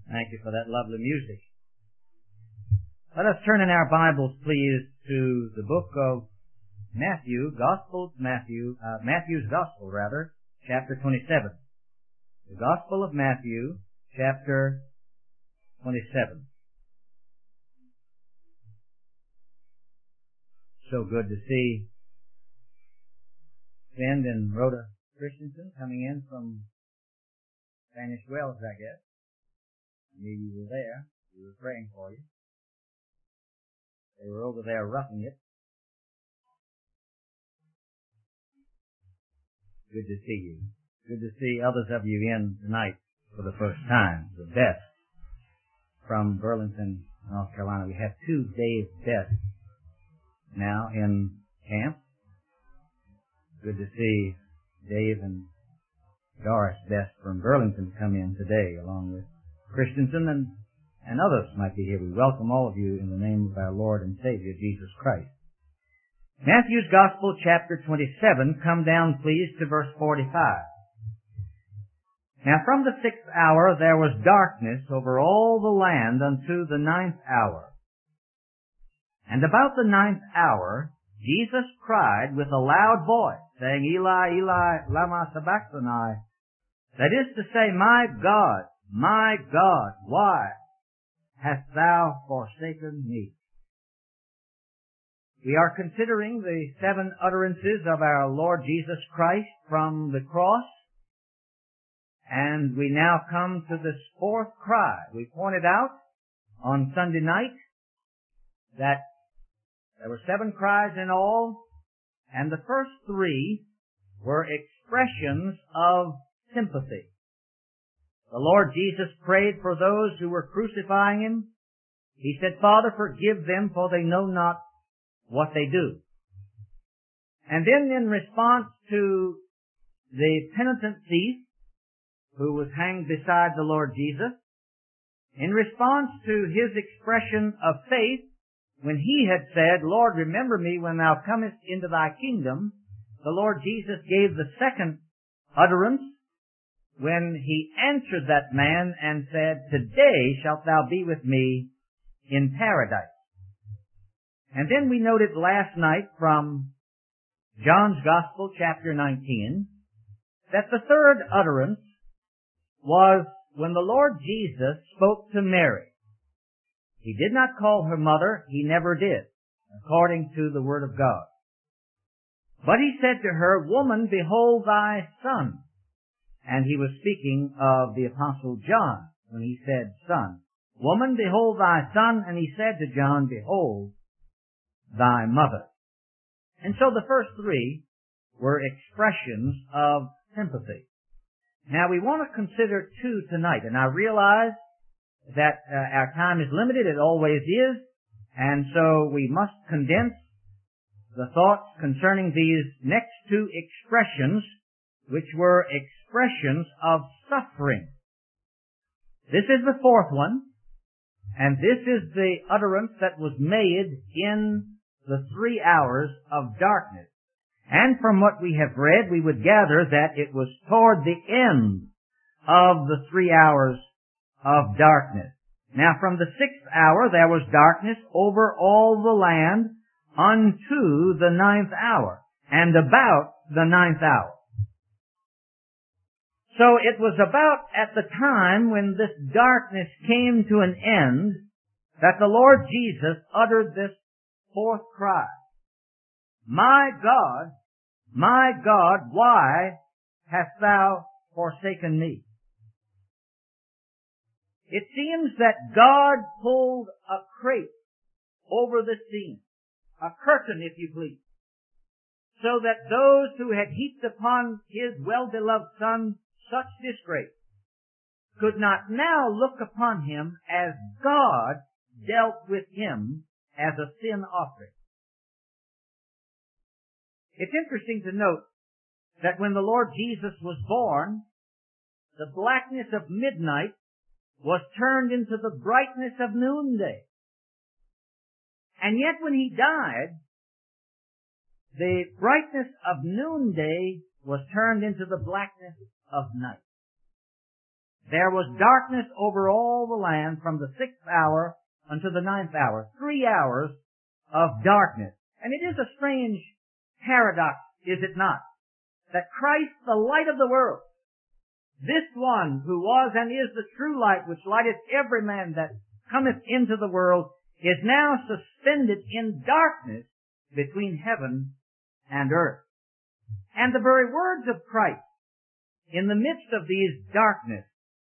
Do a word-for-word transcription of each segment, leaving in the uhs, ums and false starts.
Thank you for that lovely music. Let us turn in our Bibles, please, to the book of Matthew, Gospel of Matthew, uh, Matthew's Gospel, rather, chapter twenty-seven. The Gospel of Matthew, chapter twenty-seven. So good to see Sven and Rhoda Christensen coming in from Spanish Wells, I guess. I knew you were there. We were praying for you. They were over there roughing it. Good to see you. Good to see others of you in tonight for the first time. The best from Burlington, North Carolina. We have two days best now in camp. Good to see Dave and Doris Best from Burlington come in today, along with Christensen and, and others might be here. We welcome all of you in the name of our Lord and Savior, Jesus Christ. Matthew's Gospel, chapter twenty-seven, come down, please, to verse forty-five. Now from the sixth hour there was darkness over all the land unto the ninth hour. And about the ninth hour Jesus cried with a loud voice, saying, Eli, Eli, lama sabachthani. That is to say, My God, my God, why hast thou forsaken me? We are considering the seven utterances of our Lord Jesus Christ from the cross, and we now come to this fourth cry. We pointed out on Sunday night that there were seven cries in all, and the first three were expressions of sympathy. The Lord Jesus prayed for those who were crucifying Him. He said, Father, forgive them, for they know not what they do. And then in response to the penitent thief who was hanged beside the Lord Jesus, in response to his expression of faith, when he had said, Lord, remember me when thou comest into thy kingdom, the Lord Jesus gave the second utterance when he answered that man and said, Today shalt thou be with me in paradise. And then we noted last night from John's Gospel, chapter nineteen, that the third utterance was when the Lord Jesus spoke to Mary. He did not call her mother. He never did, according to the Word of God. But he said to her, Woman, behold thy son. And he was speaking of the Apostle John when he said son. Woman, behold thy son. And he said to John, Behold thy mother. And so the first three were expressions of sympathy. Now we want to consider two tonight, and I realize that uh, our time is limited. It always is. And so we must condense the thoughts concerning these next two expressions, which were expressions of suffering. This is the fourth one, and this is the utterance that was made in the three hours of darkness. And from what we have read, we would gather that it was toward the end of the three hours of darkness. Now from the sixth hour there was darkness over all the land unto the ninth hour, and about the ninth hour. So it was about at the time when this darkness came to an end that the Lord Jesus uttered this fourth cry. My God, my God, why hast thou forsaken me? It seems that God pulled a crepe over the scene, a curtain, if you please, so that those who had heaped upon His well-beloved Son such disgrace could not now look upon Him as God dealt with Him as a sin offering. It's interesting to note that when the Lord Jesus was born, the blackness of midnight was turned into the brightness of noonday. And yet when He died, the brightness of noonday was turned into the blackness of night. there was darkness over all the land from the sixth hour unto the ninth hour. Three hours of darkness. And it is a strange paradox, is it not? That Christ, the light of the world, this one who was and is the true light, which lighteth every man that cometh into the world, is now suspended in darkness between heaven and earth. And the very words of Christ in the midst of these darkness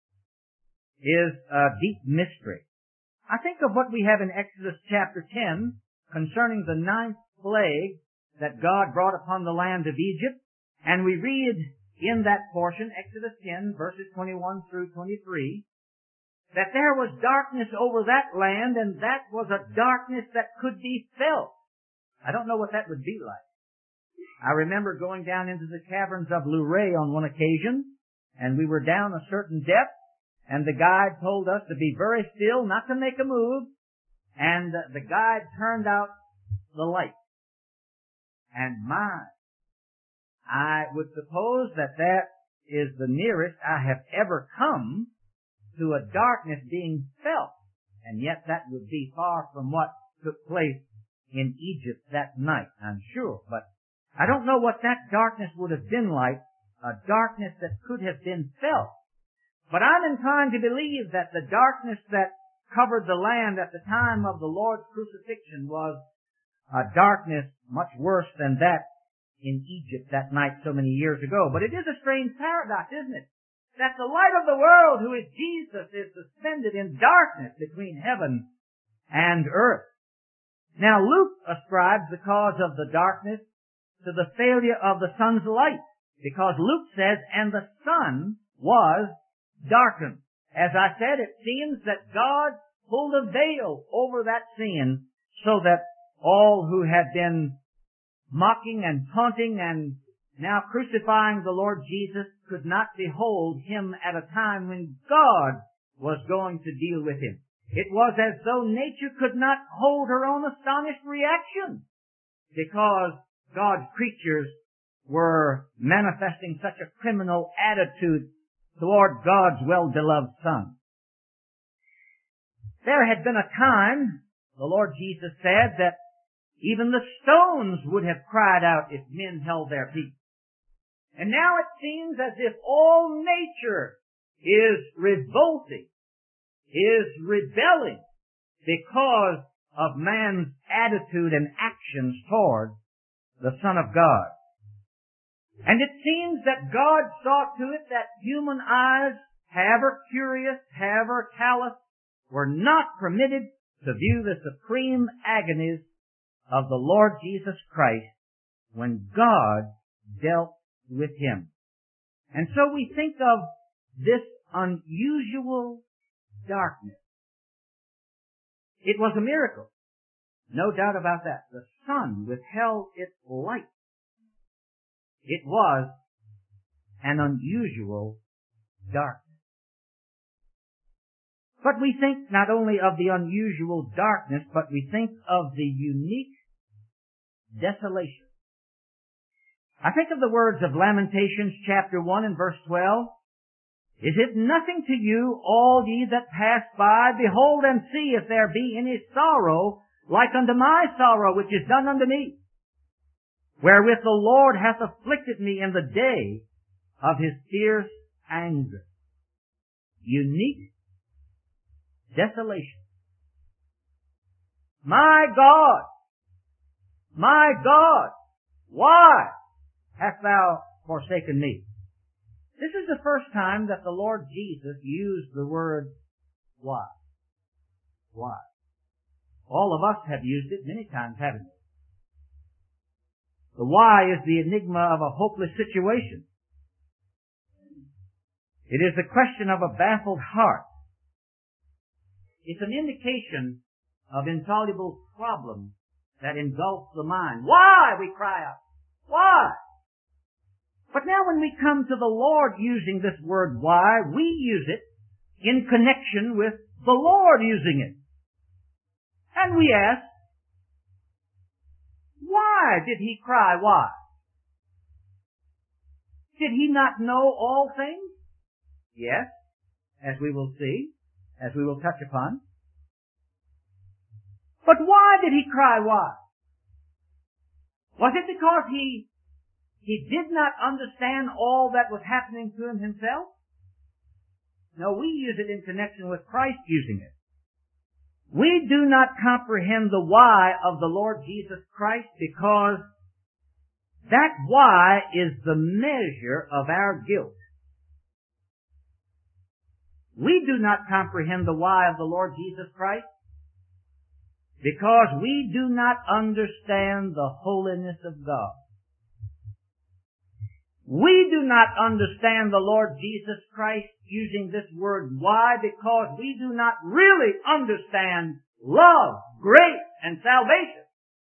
is a deep mystery. I think of what we have in Exodus chapter ten concerning the ninth plague that God brought upon the land of Egypt, and we read in that portion, Exodus ten, verses twenty-one through twenty-three, that there was darkness over that land, and that was a darkness that could be felt. I don't know what that would be like. I remember going down into the caverns of Luray on one occasion, and we were down a certain depth, and the guide told us to be very still, not to make a move, and the guide turned out the light. And my, I would suppose that that is the nearest I have ever come to a darkness being felt, and yet that would be far from what took place in Egypt that night, I'm sure. But I don't know what that darkness would have been like, a darkness that could have been felt. But I'm inclined to believe that the darkness that covered the land at the time of the Lord's crucifixion was a darkness much worse than that in Egypt that night so many years ago. But it is a strange paradox, isn't it? That the light of the world, who is Jesus, is suspended in darkness between heaven and earth. Now Luke ascribes the cause of the darkness to the failure of the sun's light, because Luke says, and the sun was darkened. As I said, it seems that God pulled a veil over that scene so that all who had been mocking and taunting and now crucifying the Lord Jesus could not behold Him at a time when God was going to deal with Him. It was as though nature could not hold her own astonished reaction, because God's creatures were manifesting such a criminal attitude toward God's well-beloved Son. There had been a time, the Lord Jesus said, that even the stones would have cried out if men held their peace. And now it seems as if all nature is revolting, is rebelling because of man's attitude and actions toward the Son of God. And it seems that God saw to it that human eyes, however curious, however callous, were not permitted to view the supreme agonies of the Lord Jesus Christ when God dealt with Him. And so we think of this unusual darkness. It was a miracle. No doubt about that. The sun withheld its light. It was an unusual darkness. But we think not only of the unusual darkness, but we think of the unique desolation. I think of the words of Lamentations chapter one and verse twelve. Is it nothing to you, all ye that pass by? Behold and see if there be any sorrow like unto my sorrow which is done unto me, wherewith the Lord hath afflicted me in the day of His fierce anger. Unique desolation. My God, my God, why hast thou forsaken me? This is the first time that the Lord Jesus used the word why. Why? All of us have used it many times, haven't we? The why is the enigma of a hopeless situation. It is the question of a baffled heart. It's an indication of insoluble problems that engulf the mind. Why? We cry out. Why? But now when we come to the Lord using this word why, we use it in connection with the Lord using it. And we ask, why did He cry why? Did He not know all things? Yes. as we will see, as we will touch upon. But why did he cry why? Was it because he, he did not understand all that was happening to him himself? No, we use it in connection with Christ using it. We do not comprehend the why of the Lord Jesus Christ because that why is the measure of our guilt. We do not comprehend the why of the Lord Jesus Christ because we do not understand the holiness of God. We do not understand the Lord Jesus Christ using this word why because we do not really understand love, grace, and salvation.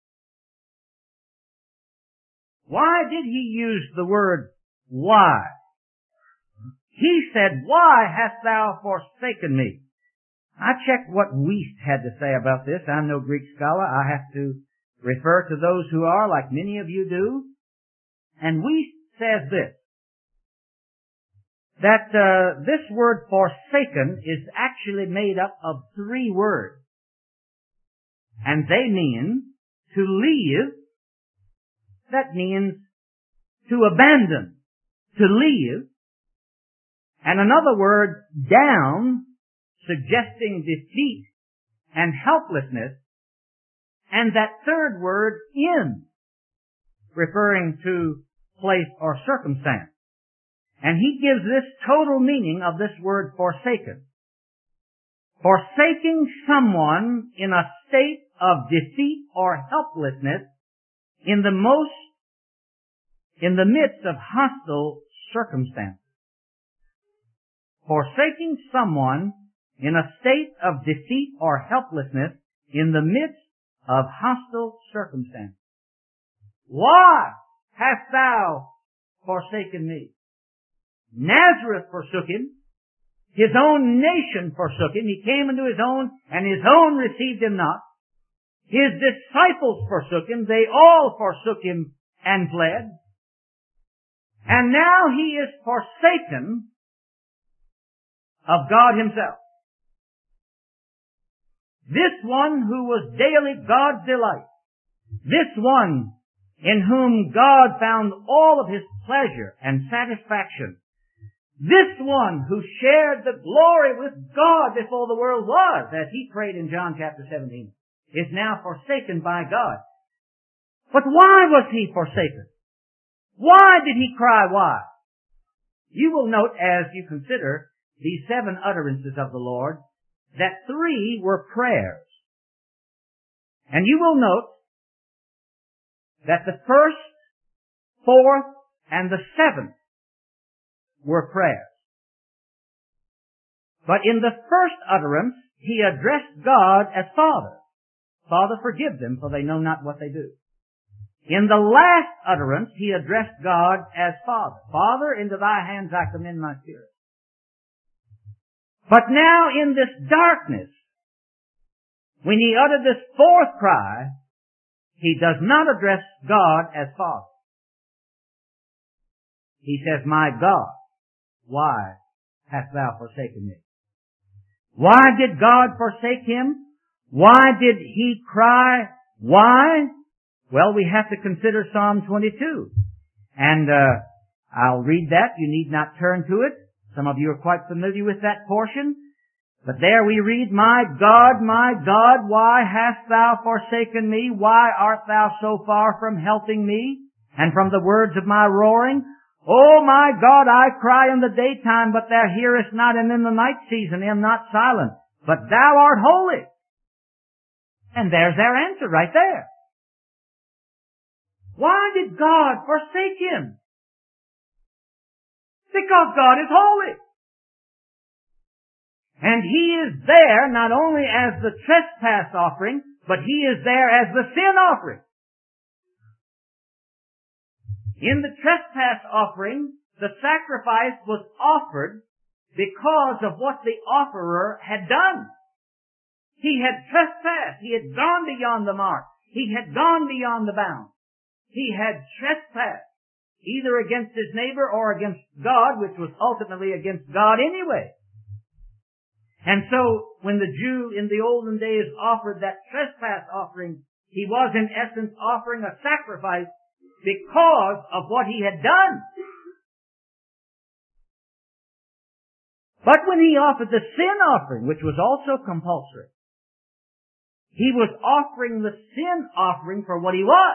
Why did he use the word why? He said, why hast thou forsaken me? I checked what Wuest had to say about this. I'm no Greek scholar. I have to refer to those who are, like many of you do. And Wuest says this, that uh, this word forsaken is actually made up of three words. And they mean to leave. That means to abandon, to leave. And another word, down, suggesting defeat and helplessness. And that third word, in, referring to place or circumstance. And he gives this total meaning of this word forsaken. Forsaking someone in a state of defeat or helplessness in the most, in the midst of hostile circumstances. Forsaking someone in a state of defeat or helplessness in the midst of hostile circumstances. Why hast thou forsaken me? Nazareth forsook him. His own nation forsook him. He came into his own, and his own received him not. His disciples forsook him. They all forsook him and fled. And now he is forsaken of God himself. This one who was daily God's delight. This one in whom God found all of his pleasure and satisfaction. This one who shared the glory with God before the world was, as he prayed in John chapter seventeen, is now forsaken by God. But why was he forsaken? Why did he cry why? You will note as you consider these seven utterances of the Lord that three were prayers. And you will note that the first, fourth, and the seventh were prayers. But in the first utterance, he addressed God as Father. Father, forgive them, for they know not what they do. In the last utterance, he addressed God as Father. Father, into thy hands I commend my spirit. But now in this darkness, when he uttered this fourth cry, he does not address God as Father. He says, my God, why hast thou forsaken me? Why did God forsake him? Why did he cry? Why? Well, we have to consider Psalm twenty-two. And uh, I'll read that. You need not turn to it. Some of you are quite familiar with that portion. But there we read, my God, my God, why hast thou forsaken me? Why art thou so far from helping me? And from the words of my roaring, O my God, I cry in the daytime, but thou hearest not, and in the night season am not silent. But thou art holy. And there's our answer right there. Why did God forsake him? Because God is holy. And he is there not only as the trespass offering, but he is there as the sin offering. In the trespass offering, the sacrifice was offered because of what the offerer had done. He had trespassed. He had gone beyond the mark. He had gone beyond the bound. He had trespassed, either against his neighbor or against God, which was ultimately against God anyway. And so, when the Jew in the olden days offered that trespass offering, he was in essence offering a sacrifice because of what he had done. But when he offered the sin offering, which was also compulsory, he was offering the sin offering for what he was.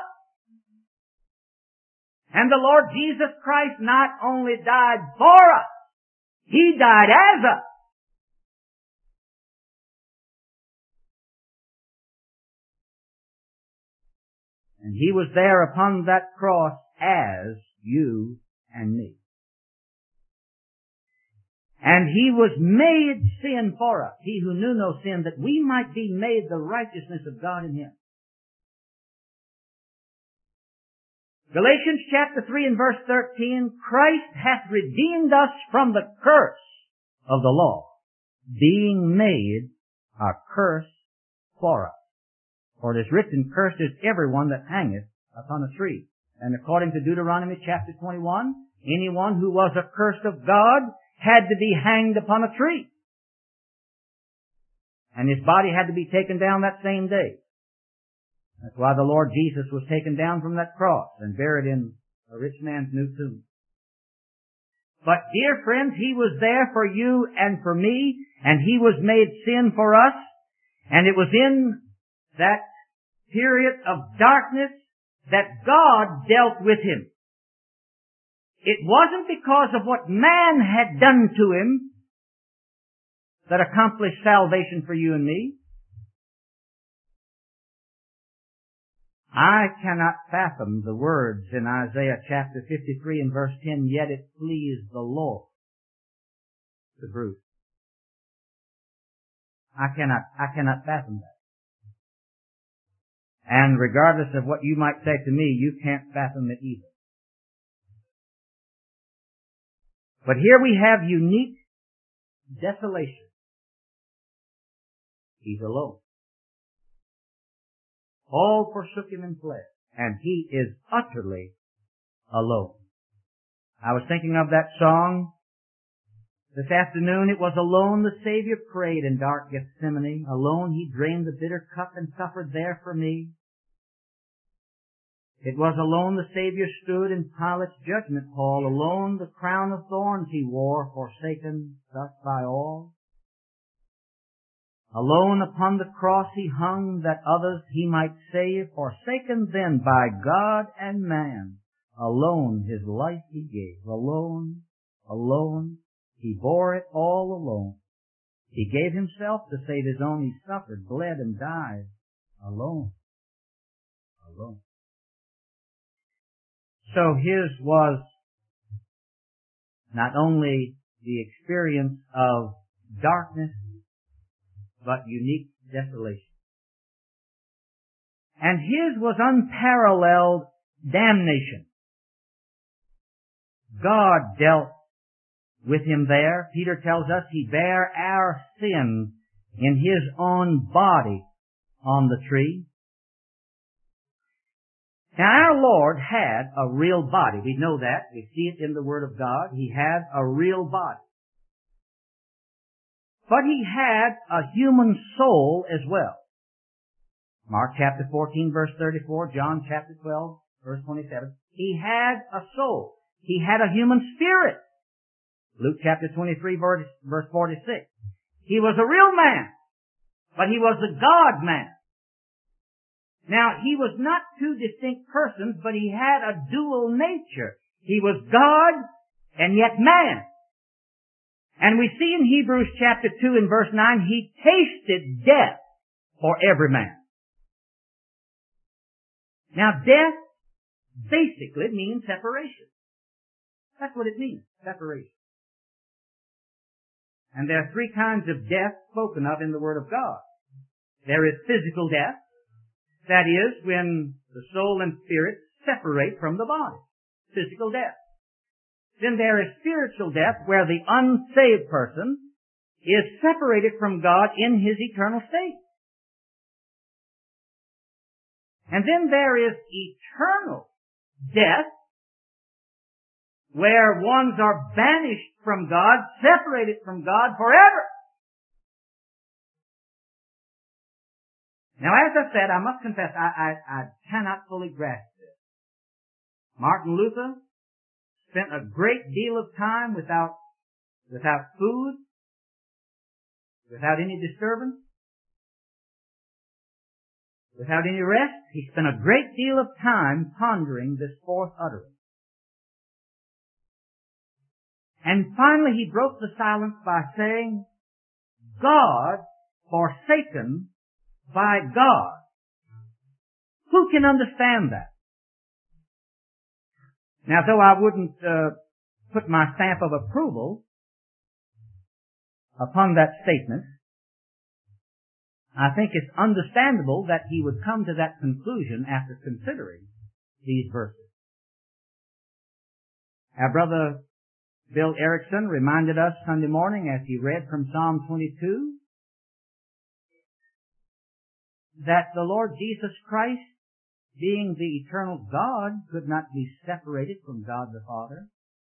And the Lord Jesus Christ not only died for us, He died as us. And He was there upon that cross as you and me. And He was made sin for us, He who knew no sin, that we might be made the righteousness of God in Him. Galatians chapter three and verse thirteen, Christ hath redeemed us from the curse of the law, being made a curse for us. For it is written, Cursed is everyone that hangeth upon a tree. And according to Deuteronomy chapter twenty-one, anyone who was accursed of God had to be hanged upon a tree. And his body had to be taken down that same day. That's why the Lord Jesus was taken down from that cross and buried in a rich man's new tomb. But dear friends, He was there for you and for me, and He was made sin for us, and it was in that period of darkness that God dealt with Him. It wasn't because of what man had done to Him that accomplished salvation for you and me. I cannot fathom the words in Isaiah chapter fifty-three and verse ten, Yet it pleased the Lord to bruise. I cannot, I cannot fathom that. And regardless of what you might say to me, you can't fathom it either. But here we have unique desolation. He's alone. All forsook Him and fled, and He is utterly alone. I was thinking of that song this afternoon. It was alone the Savior prayed in dark Gethsemane. Alone He drained the bitter cup and suffered there for me. It was alone the Savior stood in Pilate's judgment hall. Alone the crown of thorns He wore, forsaken thus by all. Alone upon the cross He hung, that others He might save, forsaken then by God and man. Alone His life He gave, alone, alone, He bore it all alone. He gave Himself to save His own, He suffered, bled, and died, alone, alone. So His was not only the experience of darkness, but unique desolation. And His was unparalleled damnation. God dealt with Him there. Peter tells us He bare our sins in His own body on the tree. Now our Lord had a real body. We know that. We see it in the Word of God. He had a real body. But He had a human soul as well. Mark chapter fourteen verse thirty-four, John chapter twelve verse twenty-seven. He had a soul. He had a human spirit. Luke chapter twenty-three verse, verse forty-six. He was a real man, but He was a God man. Now, He was not two distinct persons, but He had a dual nature. He was God and yet man. And we see in Hebrews chapter two and verse nine, He tasted death for every man. Now death basically means separation. That's what it means, separation. And there are three kinds of death spoken of in the Word of God. There is physical death. That is when the soul and spirit separate from the body. Physical death. Then there is spiritual death, where the unsaved person is separated from God in his eternal state. And then there is eternal death, where ones are banished from God, separated from God forever. Now, as I said, I must confess, I, I, I cannot fully grasp this. Martin Luther spent a great deal of time without, without food, without any disturbance, without any rest. He spent a great deal of time pondering this fourth utterance. And finally he broke the silence by saying, God forsaken by God. Who can understand that? Now, though I wouldn't uh, put my stamp of approval upon that statement, I think it's understandable that he would come to that conclusion after considering these verses. Our brother Bill Erickson reminded us Sunday morning as he read from Psalm twenty-two that the Lord Jesus Christ, being the eternal God, could not be separated from God the Father.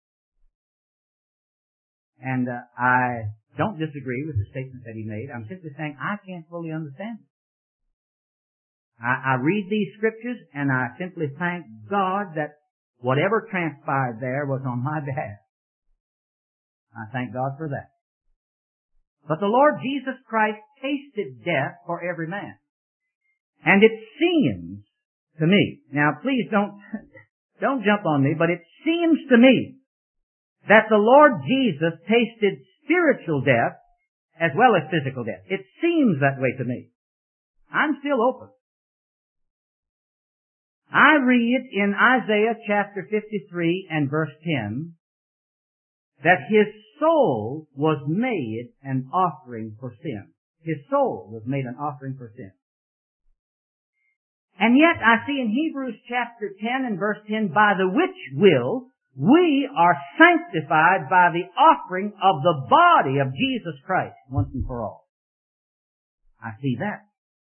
And uh, I don't disagree with the statement that he made. I'm simply saying I can't fully understand it. I, I read these scriptures and I simply thank God that whatever transpired there was on my behalf. I thank God for that. But the Lord Jesus Christ tasted death for every man. And it seems to me, now please don't, don't jump on me, but it seems to me that the Lord Jesus tasted spiritual death as well as physical death. It seems that way to me. I'm still open. I read in Isaiah chapter fifty-three and verse ten that his soul was made an offering for sin. His soul was made an offering for sin. And yet I see in Hebrews chapter ten and verse ten, by the which will we are sanctified by the offering of the body of Jesus Christ once and for all. I see that.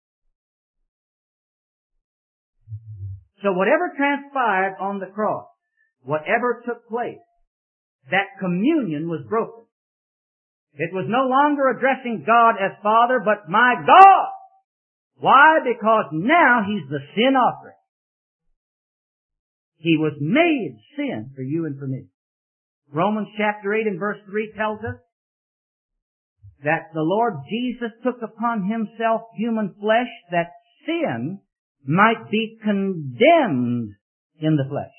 So whatever transpired on the cross, whatever took place, that communion was broken. It was no longer addressing God as Father, but my God. Why? Because now He's the sin offering. He was made sin for you and for me. Romans chapter eight and verse three tells us that the Lord Jesus took upon Himself human flesh that sin might be condemned in the flesh.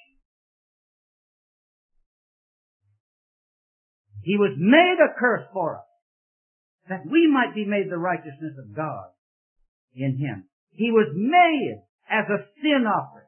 He was made a curse for us, that we might be made the righteousness of God in Him. He was made as a sin offering.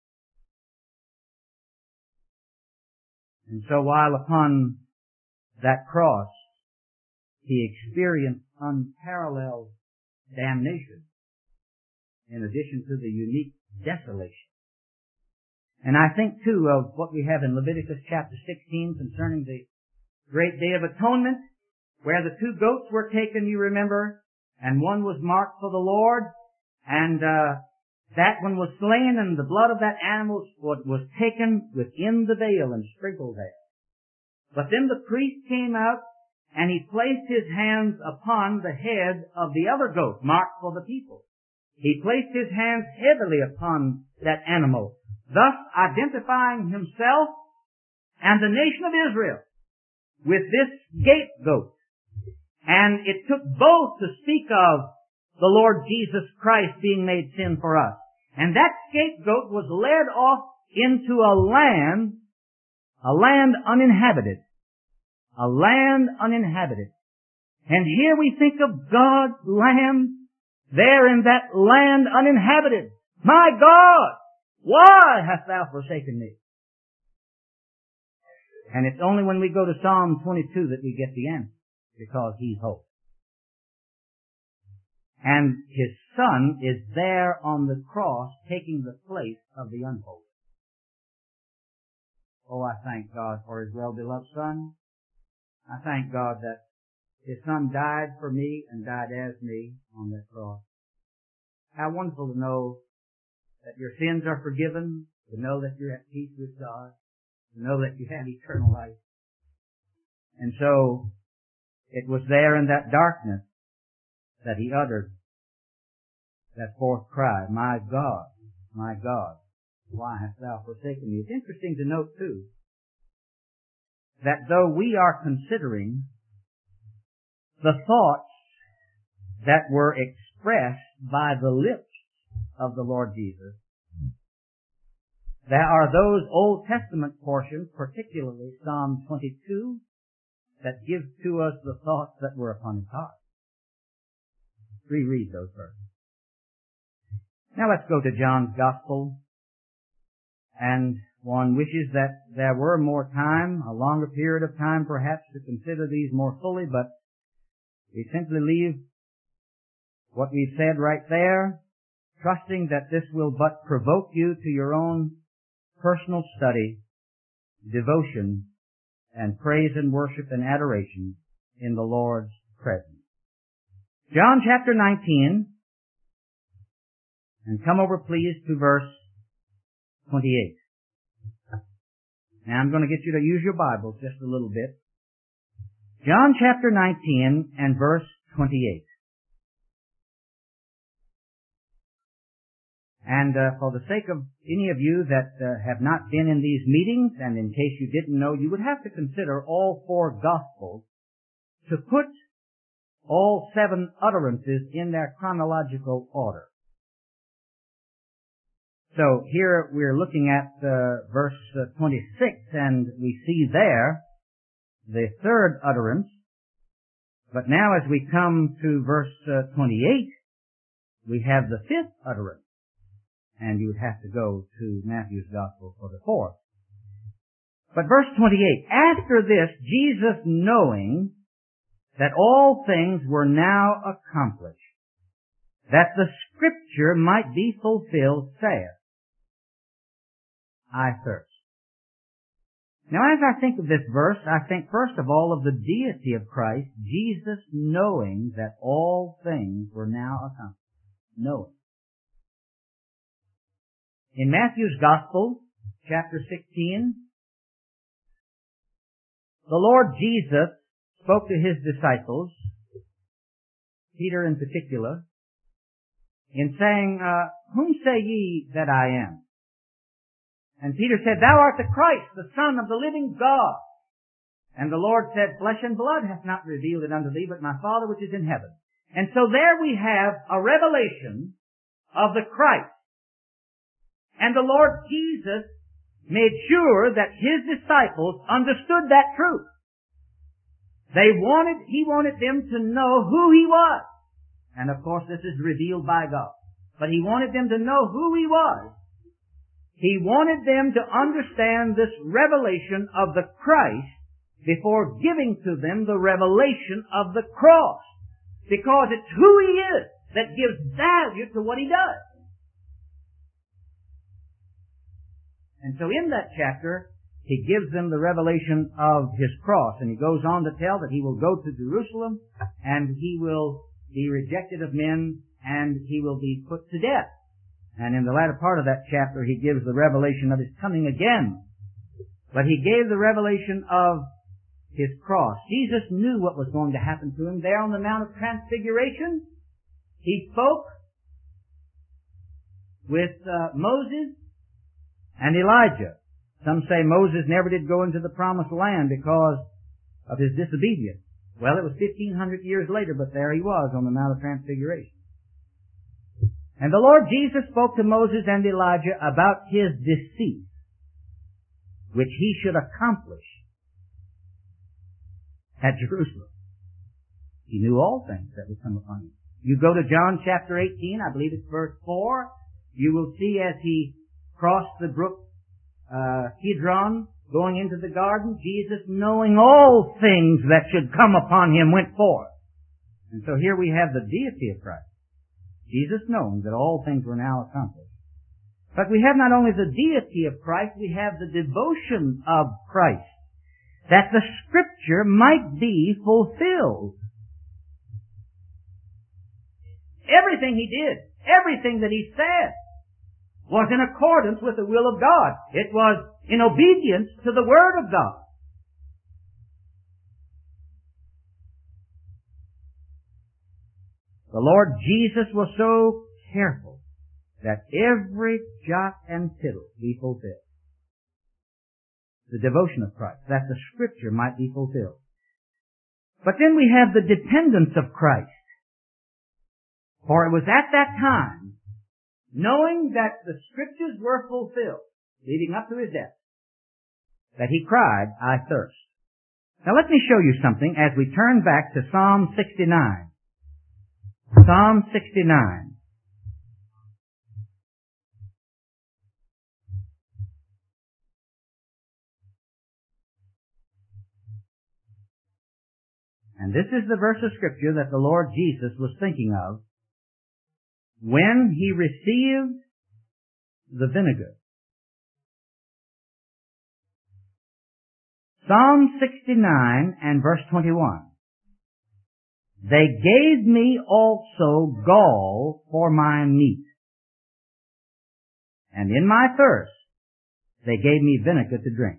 And so while upon that cross He experienced unparalleled damnation in addition to the unique desolation. And I think too of what we have in Leviticus chapter sixteen concerning the great day of atonement, where the two goats were taken, you remember, and one was marked for the Lord, and uh, that one was slain, and the blood of that animal was taken within the veil and sprinkled there. But then the priest came out, and he placed his hands upon the head of the other goat, marked for the people. He placed his hands heavily upon that animal, thus identifying himself and the nation of Israel with this scapegoat. And it took both to speak of the Lord Jesus Christ being made sin for us. And that scapegoat was led off into a land, a land uninhabited. A land uninhabited. And here we think of God's land there in that land uninhabited. My God, why hast thou forsaken me? And it's only when we go to Psalm twenty-two that we get the answer, because He's holy. And His Son is there on the cross taking the place of the unholy. Oh, I thank God for His well-beloved Son. I thank God that His Son died for me and died as me on that cross. How wonderful to know that your sins are forgiven, to know that you're at peace with God, to know that you have eternal life. And so, it was there in that darkness that He uttered that fourth cry, my God, my God, why hast thou forsaken me? It's interesting to note, too, that though we are considering the thoughts that were expressed by the lips of the Lord Jesus, there are those Old Testament portions, particularly Psalm twenty-two, that give to us the thoughts that were upon his heart. Reread those verses. Now let's go to John's Gospel. And one wishes that there were more time, a longer period of time perhaps, to consider these more fully, but we simply leave what we've said right there, trusting that this will but provoke you to your own personal study, devotion, and praise and worship and adoration in the Lord's presence. John chapter nineteen, and come over please to verse twenty-eight. Now I'm going to get you to use your Bibles just a little bit. John chapter nineteen and verse twenty-eight. And uh, for the sake of any of you that uh, have not been in these meetings, and in case you didn't know, you would have to consider all four Gospels to put all seven utterances in their chronological order. So here we're looking at uh, verse uh, twenty-six, and we see there the third utterance. But now as we come to verse uh, twenty-eight, we have the fifth utterance. And you would have to go to Matthew's Gospel for the fourth. But verse twenty-eight, after this, Jesus, knowing that all things were now accomplished, that the Scripture might be fulfilled, saith, I thirst. Now as I think of this verse, I think first of all of the deity of Christ, Jesus knowing that all things were now accomplished. Knowing. In Matthew's Gospel, chapter sixteen, the Lord Jesus spoke to his disciples, Peter in particular, in saying, uh, whom say ye that I am? And Peter said, Thou art the Christ, the Son of the living God. And the Lord said, Flesh and blood hath not revealed it unto thee, but my Father which is in heaven. And so there we have a revelation of the Christ. And the Lord Jesus made sure that his disciples understood that truth. They wanted, he wanted them to know who he was. And of course this is revealed by God. But he wanted them to know who he was. He wanted them to understand this revelation of the Christ before giving to them the revelation of the cross. Because it's who he is that gives value to what he does. And so in that chapter, he gives them the revelation of his cross. And he goes on to tell that he will go to Jerusalem and he will be rejected of men and he will be put to death. And in the latter part of that chapter, he gives the revelation of his coming again. But he gave the revelation of his cross. Jesus knew what was going to happen to him there on the Mount of Transfiguration. He spoke with uh, Moses and Elijah. Some say Moses never did go into the promised land because of his disobedience. Well, it was fifteen hundred years later, but there he was on the Mount of Transfiguration. And the Lord Jesus spoke to Moses and Elijah about his decease, which he should accomplish at Jerusalem. He knew all things that would come upon him. You go to John chapter eighteen, I believe it's verse four, you will see as he crossed the brook uh, Kidron, going into the garden, Jesus, knowing all things that should come upon him, went forth. And so here we have the deity of Christ. Jesus knowing that all things were now accomplished. But we have not only the deity of Christ, we have the devotion of Christ, that the Scripture might be fulfilled. Everything he did, everything that he said, was in accordance with the will of God. It was in obedience to the Word of God. The Lord Jesus was so careful that every jot and tittle be fulfilled. The devotion of Christ, that the Scripture might be fulfilled. But then we have the dependence of Christ. For it was at that time, knowing that the Scriptures were fulfilled, leading up to His death, that He cried, I thirst. Now let me show you something as we turn back to Psalm sixty-nine. Psalm sixty-nine. And this is the verse of Scripture that the Lord Jesus was thinking of when He received the vinegar. Psalm sixty-nine and verse twenty-one. They gave me also gall for my meat, and in my thirst they gave me vinegar to drink.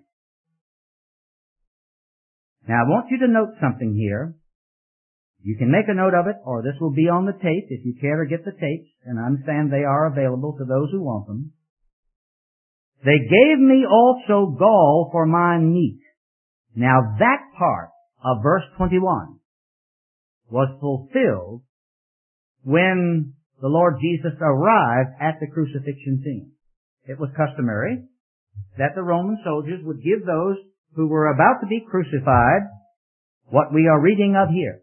Now I want you to note something here. You can make a note of it, or this will be on the tape if you care to get the tapes, and I understand they are available to those who want them. They gave me also gall for my meat. Now that part of verse twenty-one was fulfilled when the Lord Jesus arrived at the crucifixion scene. It was customary that the Roman soldiers would give those who were about to be crucified what we are reading of here.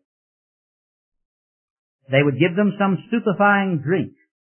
They would give them some stupefying drink.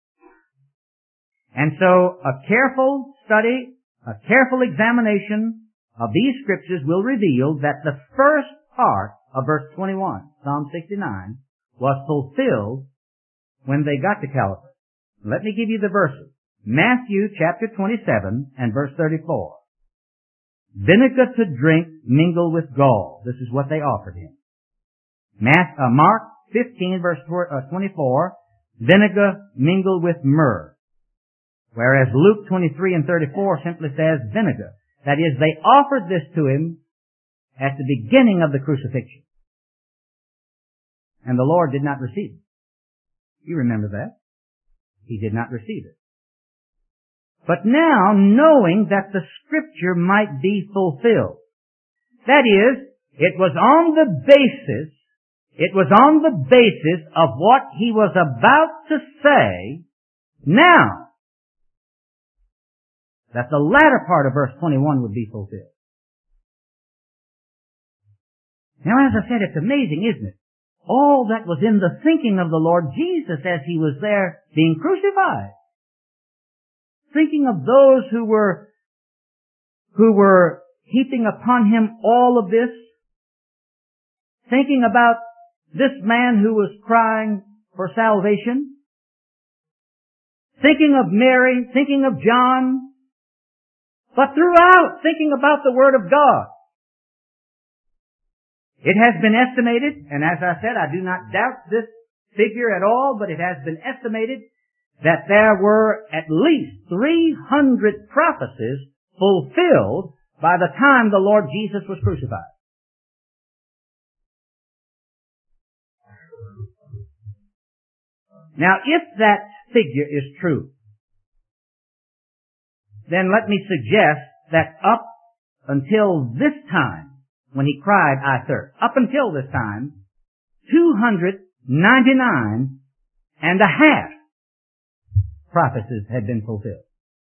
And so a careful study, a careful examination of these Scriptures will reveal that the first part of verse twenty-one, Psalm sixty-nine, was fulfilled when they got to Calvary. Let me give you the verses. Matthew chapter twenty-seven and verse thirty-four. Vinegar to drink mingled with gall. This is what they offered him. Math, uh, Mark fifteen verse twenty-four. Vinegar mingled with myrrh. Whereas Luke twenty-three and thirty-four simply says vinegar. That is, they offered this to him at the beginning of the crucifixion. And the Lord did not receive it. You remember that. He did not receive it. But now, knowing that the Scripture might be fulfilled, that is, it was on the basis, it was on the basis of what he was about to say, now, that the latter part of verse twenty-one would be fulfilled. Now, as I said, it's amazing, isn't it? All that was in the thinking of the Lord Jesus as He was there being crucified. Thinking of those who were, who were heaping upon Him all of this. Thinking about this man who was crying for salvation. Thinking of Mary, thinking of John. But throughout, thinking about the Word of God. It has been estimated, and as I said, I do not doubt this figure at all, but it has been estimated that there were at least three hundred prophecies fulfilled by the time the Lord Jesus was crucified. Now, if that figure is true, then let me suggest that up until this time, when he cried, I thirst, up until this time, two hundred ninety-nine and a half prophecies had been fulfilled.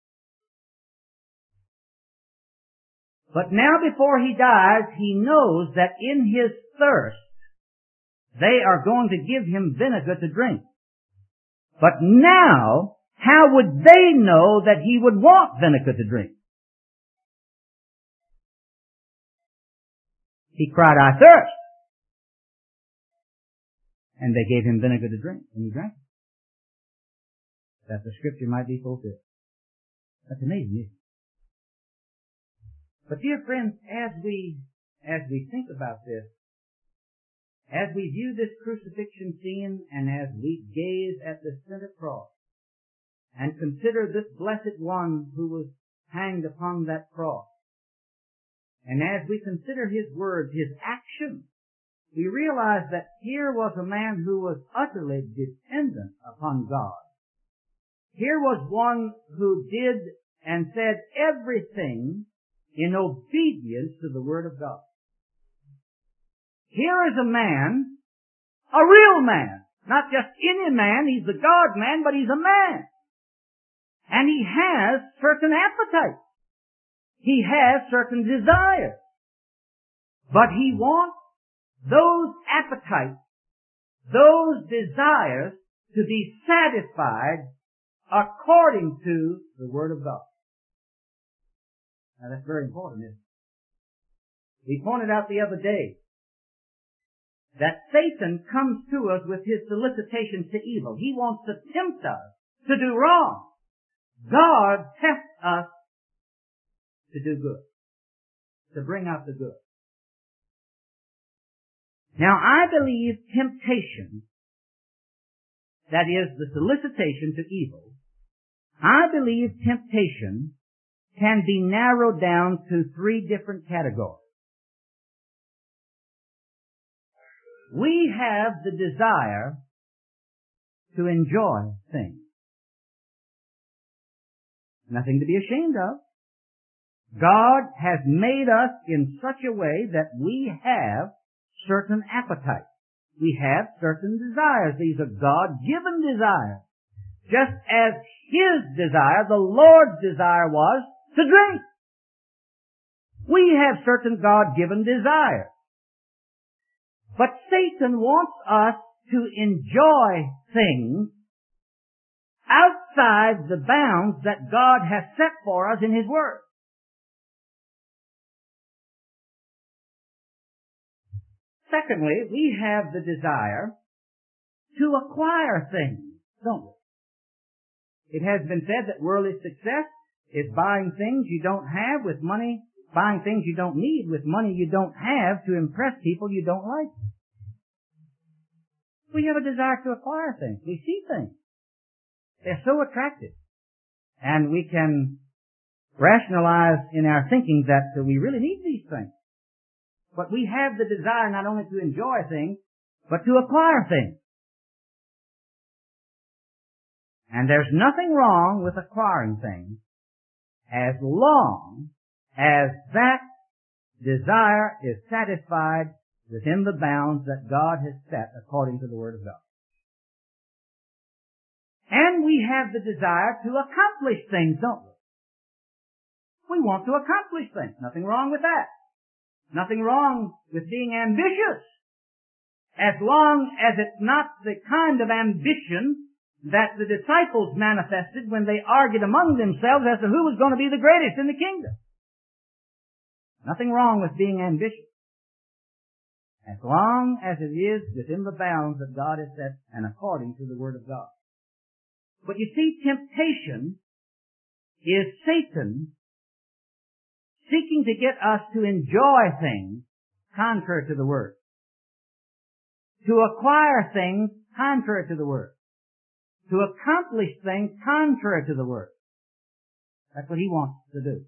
But now before he dies, he knows that in his thirst, they are going to give him vinegar to drink. But now, how would they know that he would want vinegar to drink? He cried, I thirst. And they gave him vinegar to drink, and he drank it. That the Scripture might be fulfilled. That's amazing, isn't it? But dear friends, as we, as we think about this, as we view this crucifixion scene, and as we gaze at the center cross, and consider this blessed one who was hanged upon that cross, and as we consider his words, his actions, we realize that here was a man who was utterly dependent upon God. here was one who did and said everything in obedience to the Word of God. Here is a man, a real man, not just any man, he's the God man, but he's a man. And he has certain appetites. He has certain desires. But he wants those appetites, those desires to be satisfied according to the Word of God. Now that's very important, isn't it? We pointed out the other day that Satan comes to us with his solicitations to evil. He wants to tempt us to do wrong. God tests us to do good, to bring out the good. Now I believe temptation, that is the solicitation to evil, I believe temptation can be narrowed down to three different categories. We have the desire to enjoy things. Nothing to be ashamed of. God has made us in such a way that we have certain appetites. We have certain desires. These are God-given desires. Just as His desire, the Lord's desire was to drink. We have certain God-given desires. But Satan wants us to enjoy things outside the bounds that God has set for us in His Word. Secondly, we have the desire to acquire things, don't we? It has been said that worldly success is buying things you don't have with money, buying things you don't need with money you don't have to impress people you don't like. We have a desire to acquire things. We see things. They're so attractive. And we can rationalize in our thinking that we really need these things. But we have the desire not only to enjoy things, but to acquire things. And there's nothing wrong with acquiring things as long as that desire is satisfied within the bounds that God has set according to the Word of God. And we have the desire to accomplish things, don't we? We want to accomplish things. Nothing wrong with that. Nothing wrong with being ambitious, as long as it's not the kind of ambition that the disciples manifested when they argued among themselves as to who was going to be the greatest in the kingdom. Nothing wrong with being ambitious, as long as it is within the bounds that God has set and according to the Word of God. But you see, temptation is Satan seeking to get us to enjoy things contrary to the Word, to acquire things contrary to the Word, to accomplish things contrary to the Word. That's what he wants to do.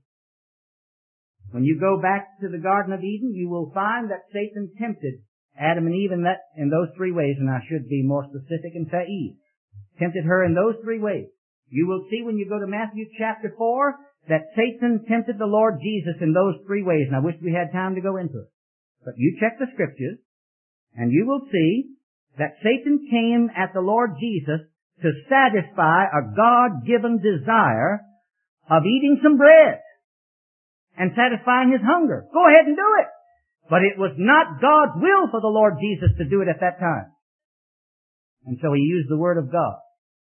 When you go back to the Garden of Eden, you will find that Satan tempted Adam and Eve in that, in those three ways, and I should be more specific and say Eve. Tempted her in those three ways. You will see when you go to Matthew chapter four that Satan tempted the Lord Jesus in those three ways, and I wish we had time to go into it. But you check the Scriptures, and you will see that Satan came at the Lord Jesus to satisfy a God-given desire of eating some bread and satisfying his hunger. Go ahead and do it. But it was not God's will for the Lord Jesus to do it at that time. And so he used the Word of God.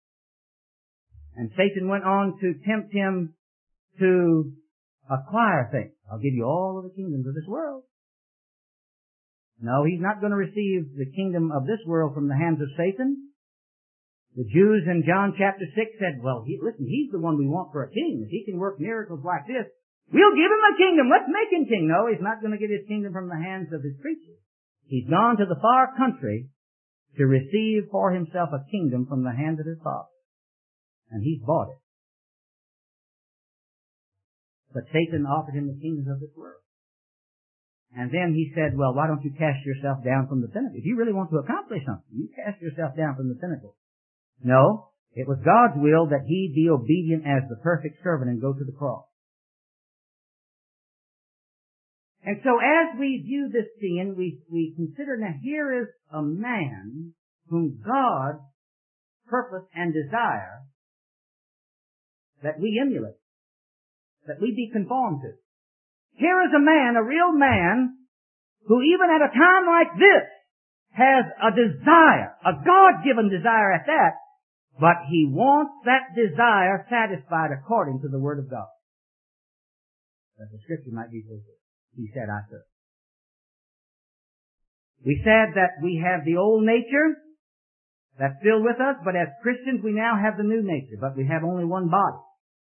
And Satan went on to tempt him to acquire things. I'll give you all of the kingdoms of this world. No, he's not going to receive the kingdom of this world from the hands of Satan. The Jews in John chapter six said, well, he, listen, he's the one we want for a king. If he can work miracles like this, we'll give him a kingdom. Let's make him king. No, he's not going to get his kingdom from the hands of his creatures. He's gone to the far country to receive for himself a kingdom from the hands of his father. And he's bought it. But Satan offered him the kingdoms of this world. And then he said, well, why don't you cast yourself down from the pinnacle? If you really want to accomplish something, you cast yourself down from the pinnacle. No, It was God's will that he be obedient as the perfect servant and go to the cross. And so as we view this scene, we, we consider, now here is a man whom God purpose and desire that we emulate, that we be conformed to. Here is a man, a real man, who even at a time like this has a desire, a God-given desire at that, but he wants that desire satisfied according to the Word of God. That the Scripture might be fulfilled. He said, I serve. We said that we have the old nature that's still with us, but as Christians we now have the new nature, but we have only one body.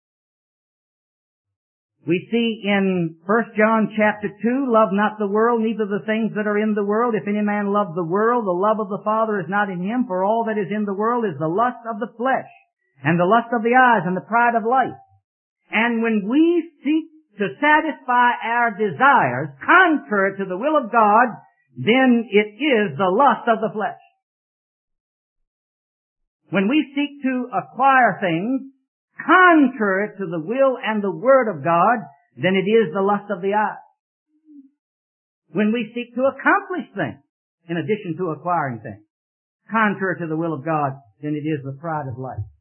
We see in First John chapter two, love not the world, neither the things that are in the world. If any man love the world, the love of the Father is not in him, for all that is in the world is the lust of the flesh, and the lust of the eyes, and the pride of life. And when we seek to satisfy our desires contrary to the will of God, then it is the lust of the flesh. When we seek to acquire things contrary to the will and the Word of God, then it is the lust of the eye. When we seek to accomplish things, in addition to acquiring things, contrary to the will of God, then it is the pride of life.